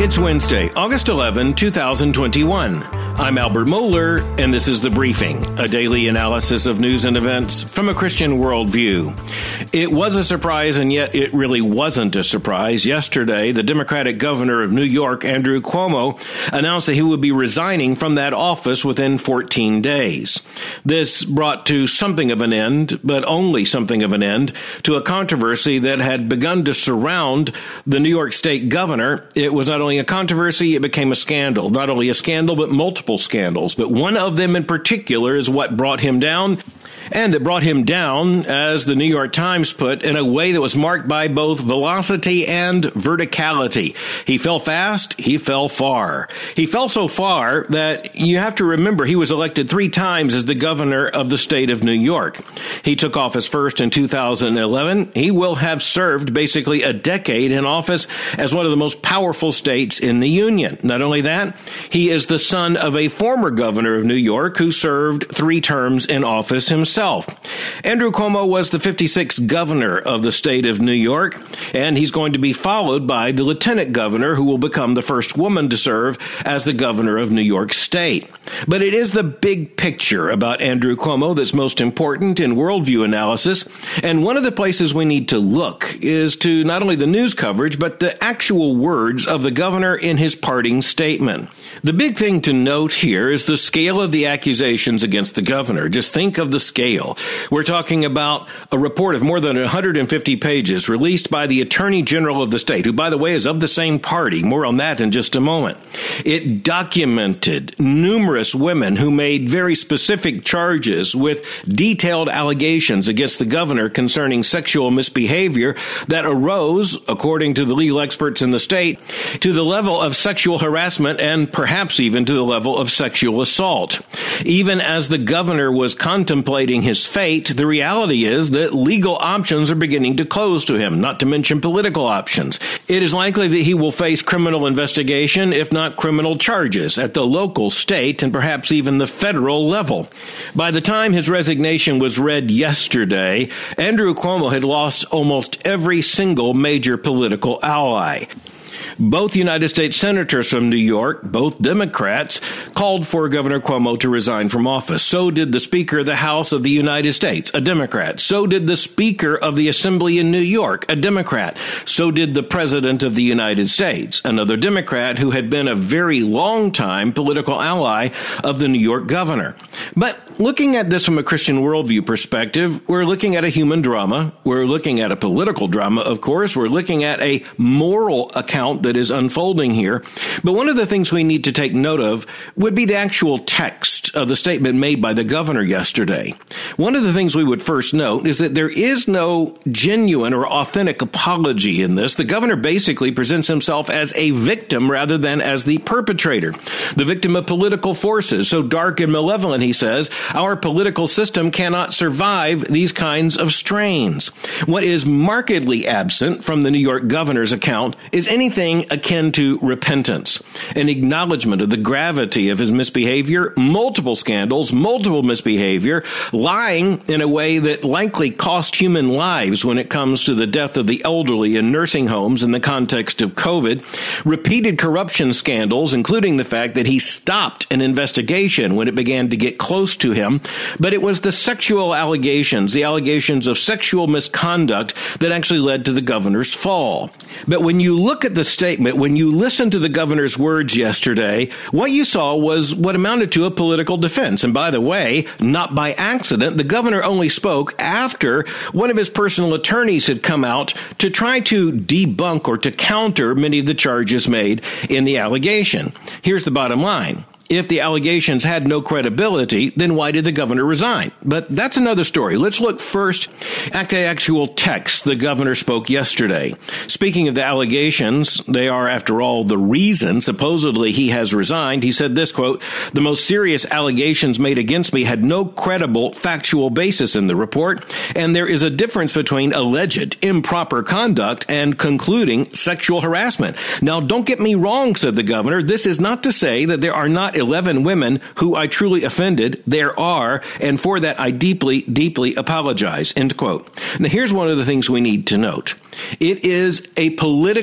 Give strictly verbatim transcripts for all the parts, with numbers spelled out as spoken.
It's Wednesday, August eleventh, twenty twenty-one. I'm Albert Mohler, and this is The Briefing, a daily analysis of news and events from a Christian worldview. It was a surprise, and yet it really wasn't a surprise. Yesterday, the Democratic governor of New York, Andrew Cuomo, announced that he would be resigning from that office within fourteen days. This brought to something of an end, but only something of an end, to a controversy that had begun to surround the New York State governor. It was not only a controversy, it became a scandal. Not only a scandal, but multiple scandals. But one of them in particular is what brought him down. And it brought him down, as the New York Times put, in a way that was marked by both velocity and verticality. He fell fast, he fell far. He fell so far that you have to remember he was elected three times as the governor of the state of New York. He took office first in two thousand eleven. He will have served basically a decade in office as one of the most powerful states in the union. Not only that, he is the son of a former governor of New York who served three terms in office himself. Andrew Cuomo was the fifty-sixth governor of the state of New York, and he's going to be followed by the lieutenant governor, who will become the first woman to serve as the governor of New York State. But it is the big picture about Andrew Cuomo that's most important in worldview analysis, and one of the places we need to look is to not only the news coverage, but the actual words of the governor in his parting statement. The big thing to note here is the scale of the accusations against the governor. Just think of the scale. We're talking about a report of more than one hundred fifty pages released by the Attorney General of the state, who, by the way, is of the same party. More on that in just a moment. It documented numerous women who made very specific charges with detailed allegations against the governor concerning sexual misbehavior that arose, according to the legal experts in the state, to the level of sexual harassment and perhaps even to the level of sexual assault. Even as the governor was contemplating his fate, the reality is that legal options are beginning to close to him, not to mention political options. It is likely that he will face criminal investigation, if not criminal charges, at the local, state, and perhaps even the federal level. By the time his resignation was read yesterday, Andrew Cuomo had lost almost every single major political ally. Both United States senators from New York, both Democrats, called for Governor Cuomo to resign from office. So did the Speaker of the House of the United States, a Democrat. So did the Speaker of the Assembly in New York, a Democrat. So did the President of the United States, another Democrat who had been a very long time political ally of the New York governor. But looking at this from a Christian worldview perspective, we're looking at a human drama. We're looking at a political drama, of course. We're looking at a moral account that is unfolding here. But one of the things we need to take note of would be the actual text of the statement made by the governor yesterday. One of the things we would first note is that there is no genuine or authentic apology in this. The governor basically presents himself as a victim rather than as the perpetrator, the victim of political forces so dark and malevolent, he says, our political system cannot survive these kinds of strains. What is markedly absent from the New York governor's account is anything akin to repentance, an acknowledgement of the gravity of his misbehavior, multiple scandals, multiple misbehavior, lying in a way that likely cost human lives when it comes to the death of the elderly in nursing homes in the context of COVID, repeated corruption scandals, including the fact that he stopped an investigation when it began to get close to him, but it was the sexual allegations, the allegations of sexual misconduct that actually led to the governor's fall. But when you look at the statement, when you listen to the governor's words yesterday, what you saw was what amounted to a political defense. And by the way, not by accident, the governor only spoke after one of his personal attorneys had come out to try to debunk or to counter many of the charges made in the allegation. Here's the bottom line. If the allegations had no credibility, then why did the governor resign? But that's another story. Let's look first at the actual text the governor spoke yesterday. Speaking of the allegations, they are, after all, the reason supposedly he has resigned. He said this, quote, "The most serious allegations made against me had no credible factual basis in the report, and there is a difference between alleged improper conduct and concluding sexual harassment. Now, don't get me wrong," said the governor. "This is not to say that there are not eleven women who I truly offended. There are, and for that I deeply, deeply apologize," end quote. Now, here's one of the things we need to note. It is a political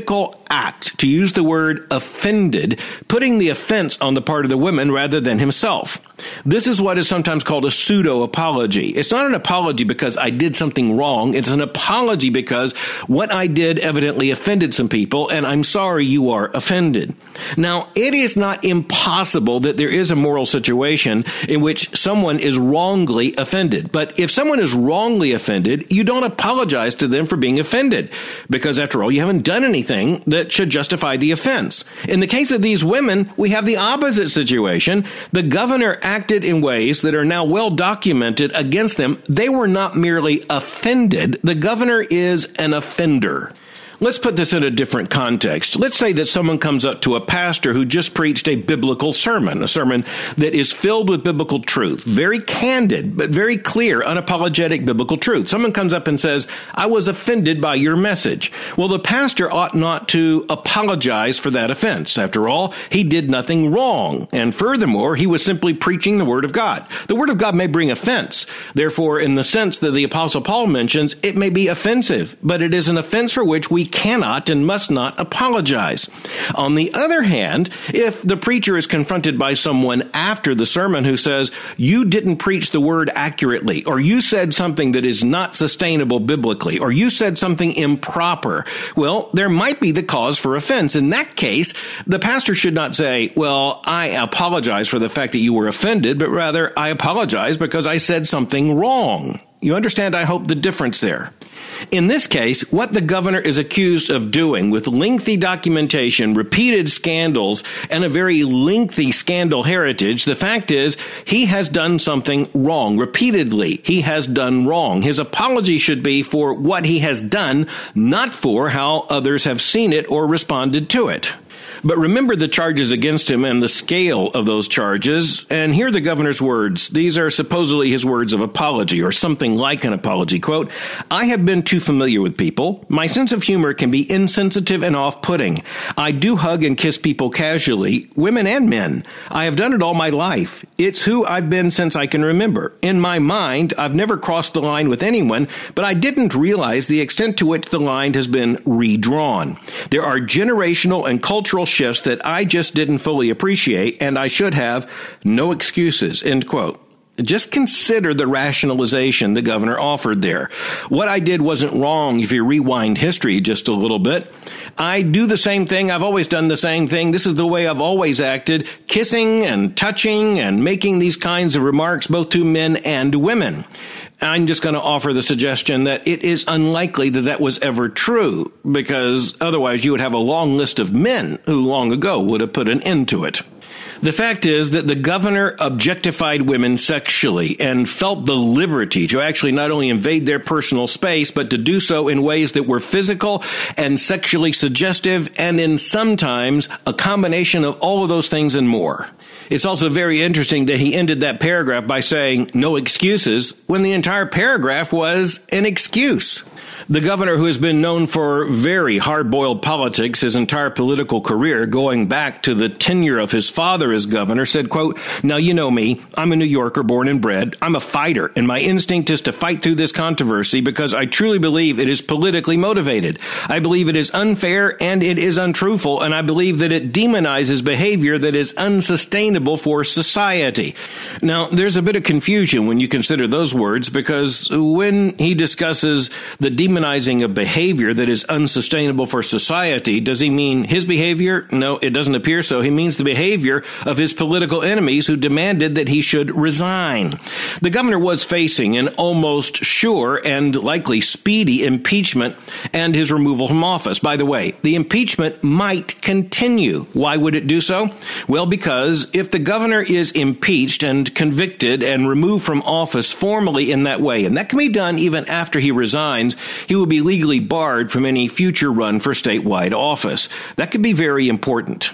act to use the word offended, putting the offense on the part of the women rather than himself. This is what is sometimes called a pseudo-apology. It's not an apology because I did something wrong. It's an apology because what I did evidently offended some people, and I'm sorry you are offended. Now, it is not impossible that there is a moral situation in which someone is wrongly offended. But if someone is wrongly offended, you don't apologize to them for being offended, because after all, you haven't done anything that should justify the offense. In the case of these women, we have the opposite situation. The governor acted in ways that are now well documented against them. They were not merely offended. The governor is an offender. Let's put this in a different context. Let's say that someone comes up to a pastor who just preached a biblical sermon, a sermon that is filled with biblical truth, very candid, but very clear, unapologetic biblical truth. Someone comes up and says, I was offended by your message. Well, the pastor ought not to apologize for that offense. After all, he did nothing wrong. And furthermore, he was simply preaching the Word of God. The Word of God may bring offense. Therefore, in the sense that the Apostle Paul mentions, it may be offensive, but it is an offense for which we cannot and must not apologize. On the other hand, if the preacher is confronted by someone after the sermon who says, you didn't preach the word accurately, or you said something that is not sustainable biblically, or you said something improper, well, there might be the cause for offense. In that case, the pastor should not say, well, I apologize for the fact that you were offended, but rather, I apologize because I said something wrong. You understand, I hope, the difference there. In this case, what the governor is accused of doing with lengthy documentation, repeated scandals, and a very lengthy scandal heritage, the fact is he has done something wrong. Repeatedly, he has done wrong. His apology should be for what he has done, not for how others have seen it or responded to it. But remember the charges against him and the scale of those charges, and hear the governor's words. These are supposedly his words of apology, or something like an apology. Quote, I have been too familiar with people. My sense of humor can be insensitive and off-putting. I do hug and kiss people casually, women and men. I have done it all my life. It's who I've been since I can remember. In my mind, I've never crossed the line with anyone, but I didn't realize the extent to which the line has been redrawn. There are generational and cultural shifts that I just didn't fully appreciate, and I should have. No excuses, end quote. Just consider the rationalization the governor offered there. What I did wasn't wrong if you rewind history just a little bit. I do the same thing. I've always done the same thing. This is the way I've always acted, kissing and touching and making these kinds of remarks both to men and women. I'm just going to offer the suggestion that it is unlikely that that was ever true, because otherwise you would have a long list of men who long ago would have put an end to it. The fact is that the governor objectified women sexually and felt the liberty to actually not only invade their personal space, but to do so in ways that were physical and sexually suggestive, and in sometimes a combination of all of those things and more. It's also very interesting that he ended that paragraph by saying no excuses when the entire paragraph was an excuse. The governor, who has been known for very hard-boiled politics his entire political career, going back to the tenure of his father as governor, said, quote, now you know me, I'm a New Yorker born and bred. I'm a fighter, and my instinct is to fight through this controversy because I truly believe it is politically motivated. I believe it is unfair and it is untruthful, and I believe that it demonizes behavior that is unsustainable for society. Now, there's a bit of confusion when you consider those words, because when he discusses the demonizing of behavior that is unsustainable for society, does he mean his behavior? No, it doesn't appear so. He means the behavior of his political enemies who demanded that he should resign. The governor was facing an almost sure and likely speedy impeachment and his removal from office. By the way, the impeachment might continue. Why would it do so? Well, because if the governor is impeached and convicted and removed from office formally in that way, and that can be done even after he resigns, he will be legally barred from any future run for statewide office. That could be very important.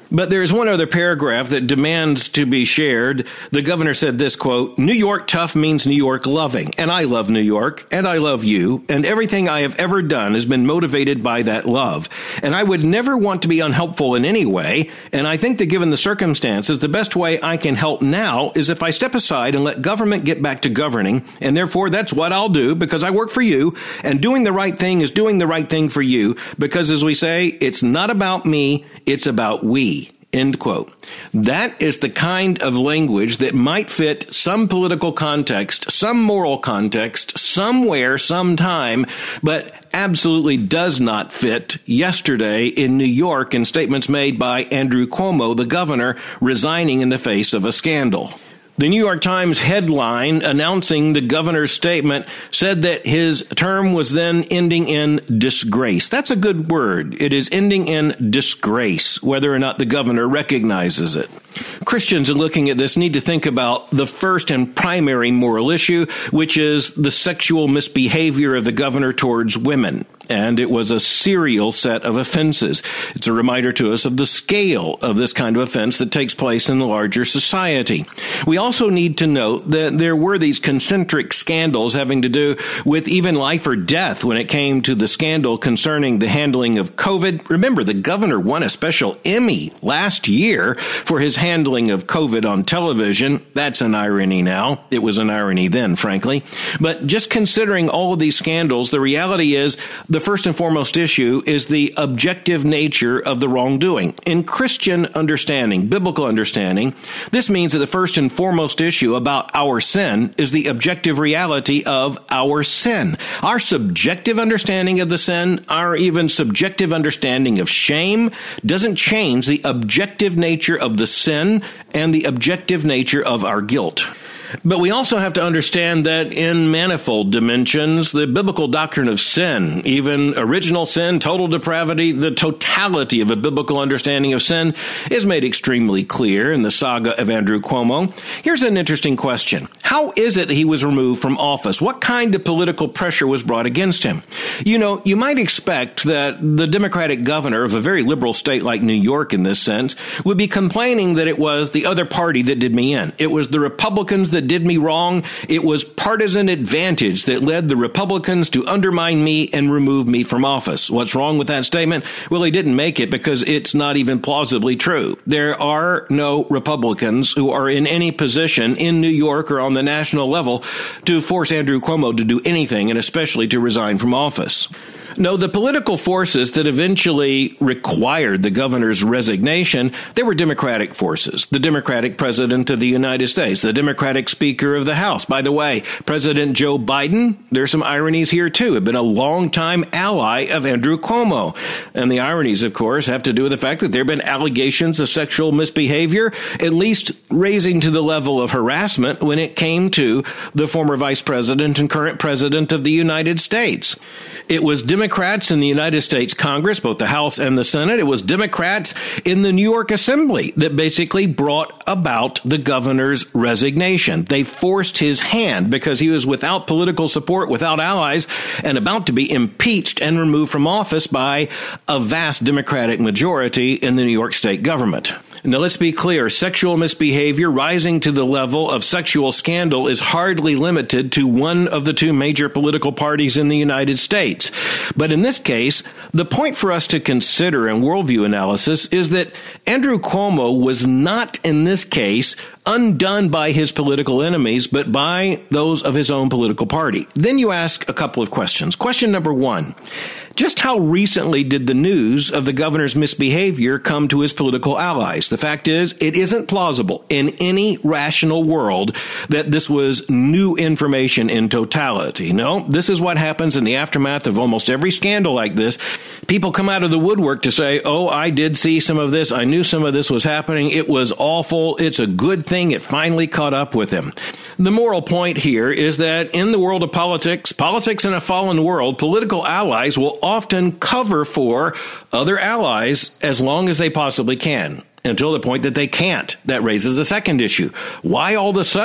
But there's one other paragraph that demands to be shared. The governor said this, quote, New York tough means New York loving. And I love New York, and I love you, and everything I have ever done has been motivated by that love. And I would never want to be unhelpful in any way, and I think that given the circumstances, the best way I can help now is if I step aside and let government get back to governing, and therefore that's what I'll do because I work for you, and doing the right thing is doing the right thing for you, because as we say, it's not about me, it's about we. End quote. That is the kind of language that might fit some political context, some moral context, somewhere, sometime, but absolutely does not fit yesterday in New York in statements made by Andrew Cuomo, the governor, resigning in the face of a scandal. The New York Times headline announcing the governor's statement said that his term was then ending in disgrace. That's a good word. It is ending in disgrace, whether or not the governor recognizes it. Christians in looking at this need to think about the first and primary moral issue, which is the sexual misbehavior of the governor towards women. And it was a serial set of offenses. It's a reminder to us of the scale of this kind of offense that takes place in the larger society. We also need to note that there were these concentric scandals having to do with even life or death when it came to the scandal concerning the handling of COVID. Remember, the governor won a special Emmy last year for his handling of COVID on television. That's an irony now. It was an irony then, frankly. But just considering all of these scandals, the reality is the The first and foremost issue is the objective nature of the wrongdoing. In Christian understanding, biblical understanding, this means that the first and foremost issue about our sin is the objective reality of our sin. Our subjective understanding of the sin, our even subjective understanding of shame, doesn't change the objective nature of the sin and the objective nature of our guilt. But we also have to understand that in manifold dimensions, the biblical doctrine of sin, even original sin, total depravity, the totality of a biblical understanding of sin is made extremely clear in the saga of Andrew Cuomo. Here's an interesting question. How is it that he was removed from office? What kind of political pressure was brought against him? You know, you might expect that the Democratic governor of a very liberal state like New York in this sense would be complaining that it was the other party that did me in. It was the Republicans that did me wrong. It was partisan advantage that led the Republicans to undermine me and remove me from office. What's wrong with that statement? Well, he didn't make it because it's not even plausibly true. There are no Republicans who are in any position in New York or on the national level to force Andrew Cuomo to do anything, and especially to resign from office. No, the political forces that eventually required the governor's resignation, they were Democratic forces. The Democratic president of the United States, the Democratic Speaker of the House. By the way, President Joe Biden, there's some ironies here too, had been a longtime ally of Andrew Cuomo. And the ironies, of course, have to do with the fact that there have been allegations of sexual misbehavior, at least raising to the level of harassment when it came to the former vice president and current president of the United States. It was Democrats in the United States Congress, both the House and the Senate. It was Democrats in the New York Assembly that basically brought about the governor's resignation. They forced his hand because he was without political support, without allies, and about to be impeached and removed from office by a vast Democratic majority in the New York state government. Now, let's be clear. Sexual misbehavior rising to the level of sexual scandal is hardly limited to one of the two major political parties in the United States. But in this case, the point for us to consider in worldview analysis is that Andrew Cuomo was not, in this case, undone by his political enemies, but by those of his own political party. Then you ask a couple of questions. Question number one. Just how recently did the news of the governor's misbehavior come to his political allies? The fact is, it isn't plausible in any rational world that this was new information in totality. No, this is what happens in the aftermath of almost every scandal like this. People come out of the woodwork to say, oh, I did see some of this. I knew some of this was happening. It was awful. It's a good thing it finally caught up with him. The moral point here is that in the world of politics, politics in a fallen world, political allies will often cover for other allies as long as they possibly can, until the point that they can't. That raises a second issue. Why all of a sudden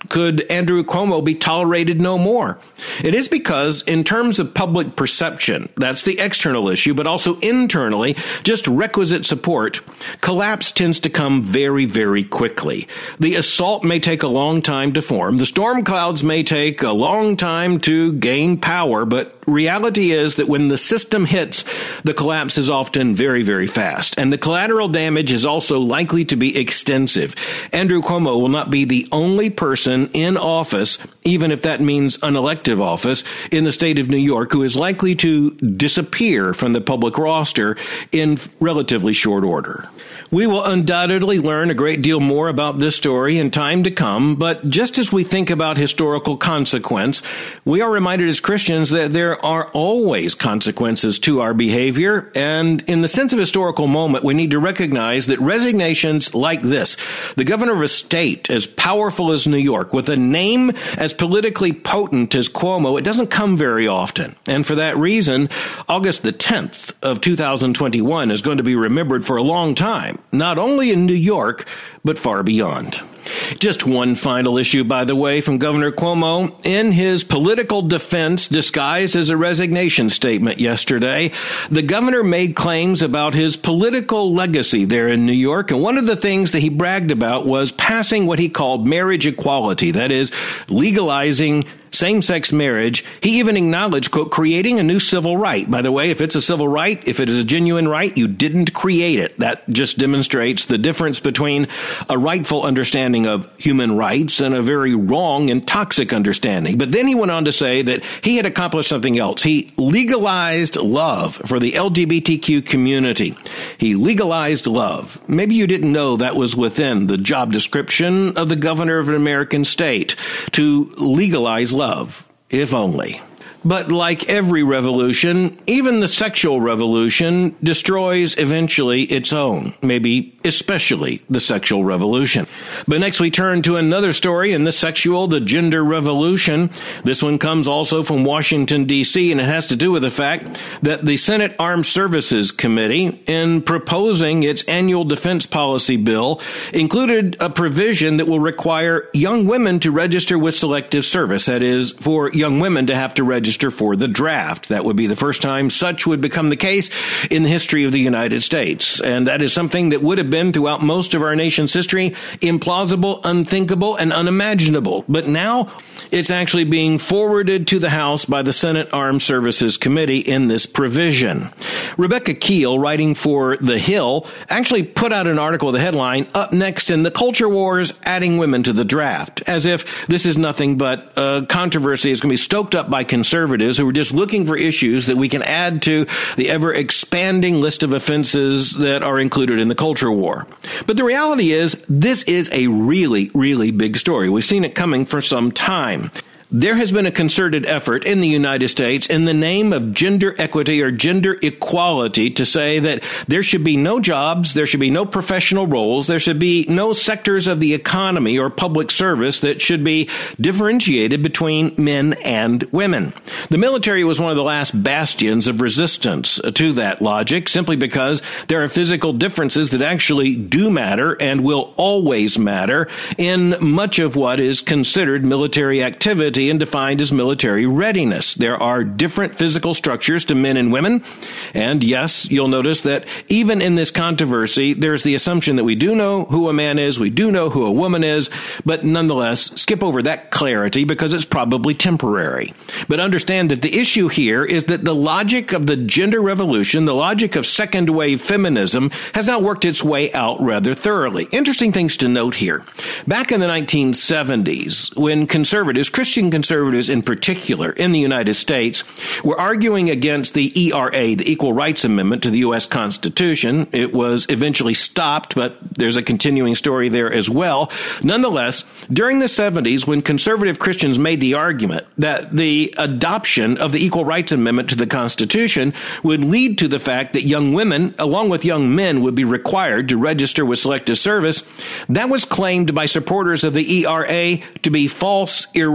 could Andrew Cuomo be tolerated no more? It is because, in terms of public perception, that's the external issue, but also internally, just requisite support, collapse tends to come very, very quickly. The assault may take a long time to form. The storm clouds may take a long time to gain power, but reality is that when the system hits, the collapse is often very, very fast. And the collateral damage is also likely to be extensive. Andrew Cuomo will not be the only person in office, even if that means unelective office, in the state of New York who is likely to disappear from the public roster in relatively short order. We will undoubtedly learn a great deal more about this story in time to come, but just as we think about historical consequence, we are reminded as Christians that there are always consequences to our behavior, and in the sense of historical moment, we need to recognize that resignations like this, the governor of a state as powerful as New York, with a name as politically potent as Cuomo, it doesn't come very often. And for that reason, August the tenth of two thousand twenty-one is going to be remembered for a long time, not only in New York, but far beyond. Just one final issue, by the way, from Governor Cuomo. In his political defense disguised as a resignation statement yesterday, the governor made claims about his political legacy there in New York, and one of the things that he bragged about was passing what he called marriage equality, that is, legalizing same-sex marriage. He even acknowledged, quote, creating a new civil right. By the way, if it's a civil right, if it is a genuine right, you didn't create it. That just demonstrates the difference between a rightful understanding of human rights and a very wrong and toxic understanding. But then he went on to say that he had accomplished something else. He legalized love for the L G B T Q community. He legalized love. Maybe you didn't know that was within the job description of the governor of an American state, to legalize love. Love, if only. But like every revolution, even the sexual revolution destroys eventually its own, maybe especially the sexual revolution. But next we turn to another story in the sexual, the gender revolution. This one comes also from Washington, D C, and it has to do with the fact that the Senate Armed Services Committee, in proposing its annual defense policy bill, included a provision that will require young women to register with Selective Service. That is, for young women to have to register for the draft. That would be the first time such would become the case in the history of the United States. And that is something that would have been throughout most of our nation's history implausible, unthinkable, and unimaginable. But now it's actually being forwarded to the House by the Senate Armed Services Committee in this provision. Rebecca Keel, writing for The Hill, actually put out an article with the headline, Up Next in the Culture Wars, Adding Women to the Draft, as if this is nothing but a controversy that's going to be stoked up by conservatives who are just looking for issues that we can add to the ever-expanding list of offenses that are included in the culture war. But the reality is, this is a really, really big story. We've seen it coming for some time. There has been a concerted effort in the United States in the name of gender equity or gender equality to say that there should be no jobs, there should be no professional roles, there should be no sectors of the economy or public service that should be differentiated between men and women. The military was one of the last bastions of resistance to that logic, simply because there are physical differences that actually do matter and will always matter in much of what is considered military activity and defined as military readiness. There are different physical structures to men and women. And yes, you'll notice that even in this controversy, there's the assumption that we do know who a man is, we do know who a woman is, but nonetheless, skip over that clarity because it's probably temporary. But understand that the issue here is that the logic of the gender revolution, the logic of second wave feminism, has not worked its way out rather thoroughly. Interesting things to note here. Back in the nineteen seventies, when conservatives, Christian conservatives in particular in the United States, were arguing against the E R A, the Equal Rights Amendment to the U S Constitution. It was eventually stopped, but there's a continuing story there as well. Nonetheless, during the seventies, when conservative Christians made the argument that the adoption of the Equal Rights Amendment to the Constitution would lead to the fact that young women, along with young men, would be required to register with Selective Service, that was claimed by supporters of the E R A to be false, irrational,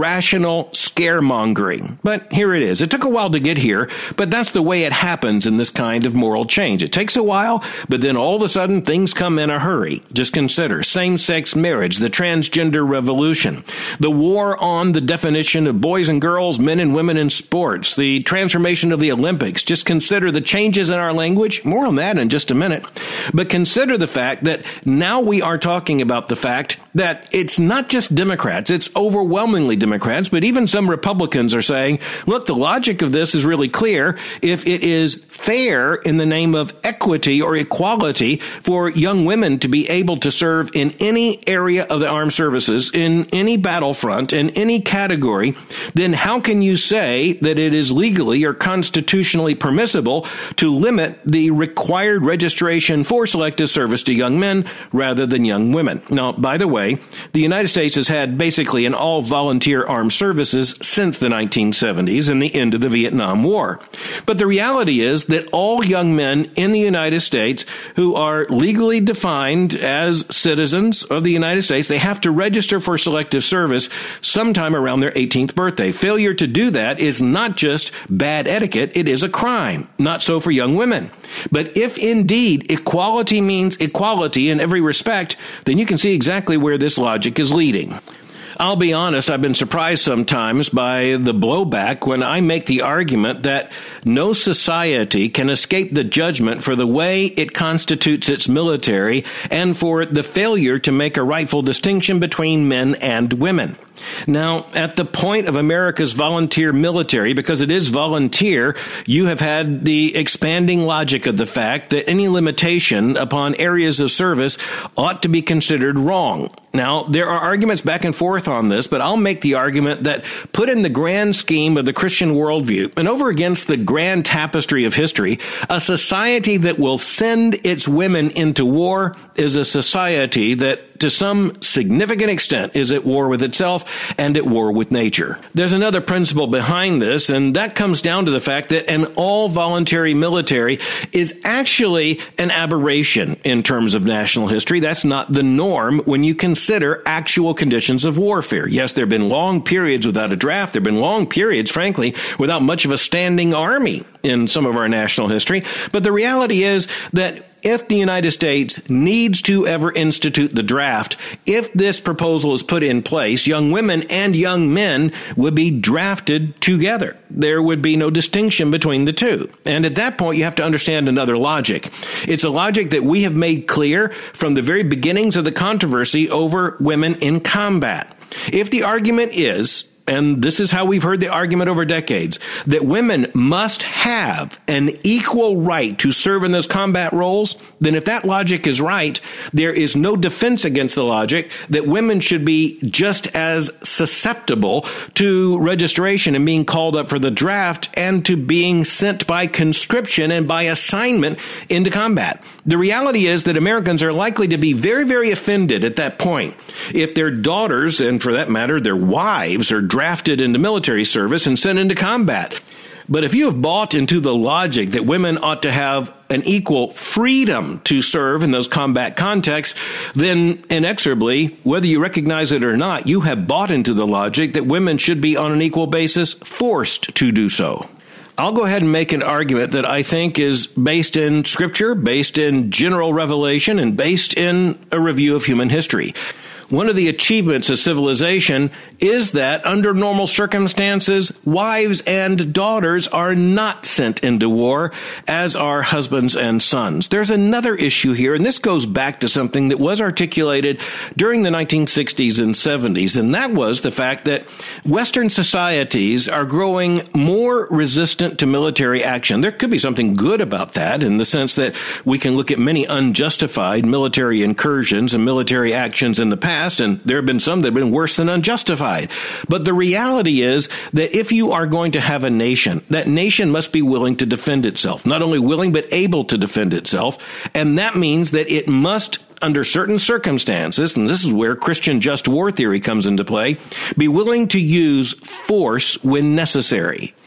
intentional scaremongering. But here it is. It took a while to get here, but that's the way it happens in this kind of moral change. It takes a while, but then all of a sudden things come in a hurry. Just consider same-sex marriage, the transgender revolution, the war on the definition of boys and girls, men and women in sports, the transformation of the Olympics. Just consider the changes in our language. More on that in just a minute. But consider the fact that now we are talking about the fact that it's not just Democrats, it's overwhelmingly Democrats, but even some Republicans are saying, look, the logic of this is really clear. If it is fair in the name of equity or equality for young women to be able to serve in any area of the armed services, in any battlefront, in any category, then how can you say that it is legally or constitutionally permissible to limit the required registration for selective service to young men rather than young women? Now, by the way, the United States has had basically an all-volunteer armed services since the nineteen seventies and the end of the Vietnam War. But the reality is that all young men in the United States who are legally defined as citizens of the United States, they have to register for selective service sometime around their eighteenth birthday. Failure to do that is not just bad etiquette, it is a crime. Not so for young women. But if indeed equality means equality in every respect, then you can see exactly where this logic is leading. I'll be honest, I've been surprised sometimes by the blowback when I make the argument that no society can escape the judgment for the way it constitutes its military and for the failure to make a rightful distinction between men and women. Now, at the point of America's volunteer military, because it is volunteer, you have had the expanding logic of the fact that any limitation upon areas of service ought to be considered wrong. Now, there are arguments back and forth on this, but I'll make the argument that put in the grand scheme of the Christian worldview and over against the grand tapestry of history, a society that will send its women into war is a society that to some significant extent is at war with itself and at war with nature. There's another principle behind this, and that comes down to the fact that an all-voluntary military is actually an aberration in terms of national history. That's not the norm when you consider actual conditions of warfare. Yes, there have been long periods without a draft. There have been long periods, frankly, without much of a standing army in some of our national history. But the reality is that if the United States needs to ever institute the draft, if this proposal is put in place, young women and young men would be drafted together. There would be no distinction between the two. And at that point, you have to understand another logic. It's a logic that we have made clear from the very beginnings of the controversy over women in combat. If the argument is, and this is how we've heard the argument over decades, that women must have an equal right to serve in those combat roles, then if that logic is right, there is no defense against the logic that women should be just as susceptible to registration and being called up for the draft and to being sent by conscription and by assignment into combat. The reality is that Americans are likely to be very, very offended at that point if their daughters, and for that matter, their wives, are drafted into military service and sent into combat. But if you have bought into the logic that women ought to have an equal freedom to serve in those combat contexts, then inexorably, whether you recognize it or not, you have bought into the logic that women should be on an equal basis forced to do so. I'll go ahead and make an argument that I think is based in Scripture, based in general revelation, and based in a review of human history. One of the achievements of civilization is that under normal circumstances, wives and daughters are not sent into war, as are husbands and sons. There's another issue here, and this goes back to something that was articulated during the nineteen sixties and seventies, and that was the fact that Western societies are growing more resistant to military action. There could be something good about that in the sense that we can look at many unjustified military incursions and military actions in the past, and there have been some that have been worse than unjustified. But the reality is that if you are going to have a nation, that nation must be willing to defend itself. Not only willing, but able to defend itself. And that means that it must, under certain circumstances, and this is where Christian just war theory comes into play, be willing to use force when necessary.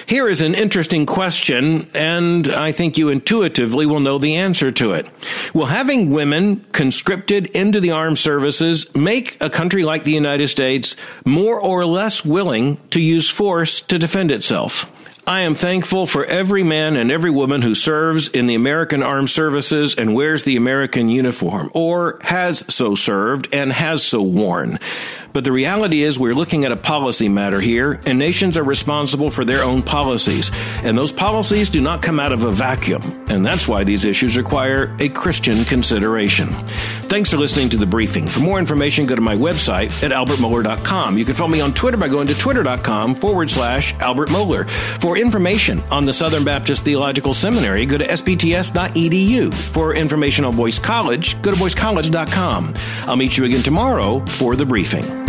Here is an interesting question, and I think you intuitively will know the answer to it. Will having women conscripted into the armed services make a country like the United States more or less willing to use force to defend itself? I am thankful for every man and every woman who serves in the American Armed Services and wears the American uniform, or has so served and has so worn. But the reality is we're looking at a policy matter here, and nations are responsible for their own policies. And those policies do not come out of a vacuum. And that's why these issues require a Christian consideration. Thanks for listening to The Briefing. For more information, go to my website at albert mohler dot com. You can follow me on Twitter by going to twitter.com forward slash Albert Mohler. For information on the Southern Baptist Theological Seminary, go to s b t s dot e d u. For information on Boyce College, go to boyce college dot com. I'll meet you again tomorrow for The Briefing.